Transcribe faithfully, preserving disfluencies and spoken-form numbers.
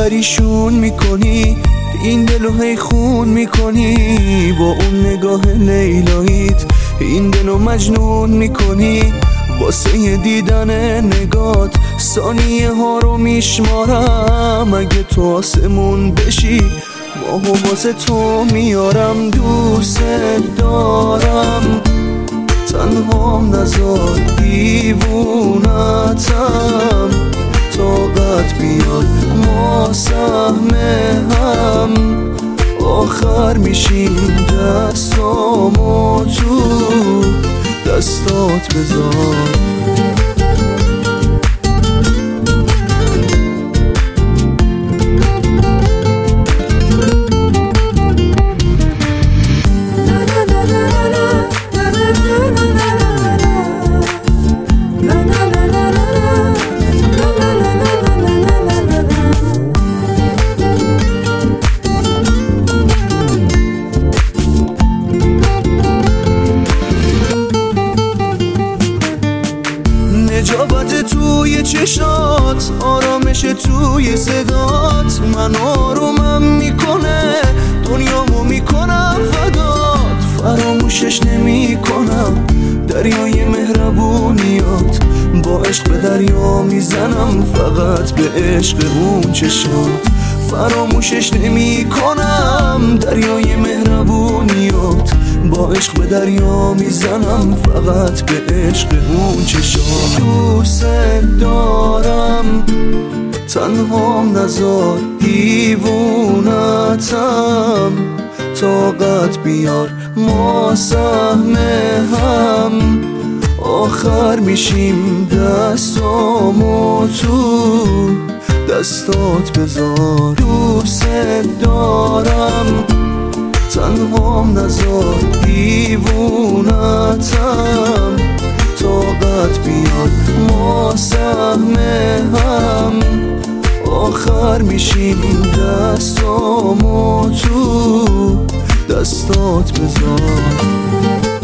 پریشون میکنی این دلو هی خون میکنی، با اون نگاه لیلاییت این دلو مجنون میکنی. واسه دیدن نگات ثانیه ها رو میشمارم، اگه تو آسمون بشی ماهو واسه تو میارم. دوست دارم تنهام نذار دیوونتم، طاقت بیاد ما سهم هم، آخر میشیم دستامو تو دستات بذار. نجابت توی چشات، آرامش توی صدات، من آرومم میکنه دنیامو میکنم فدات. فراموشش نمی کنم دریای مهربونیات، با عشق به دریا میزنم فقط به عشق اون چشات. فراموشش نمی کنم دریای مهربونیات، با عشق به دریا میزنم فقط به عشق اون چشات. دوست دارم تنهام نذار دیوونتم، طاقت بیار ما سهم هم، آخر میشیم دستامو تو دستات بذار. دوست دارم تنهام نذار دیوونتم، طاقت بیاد ما سهم هم، آخر میشیم دستامو تو دستات بذار.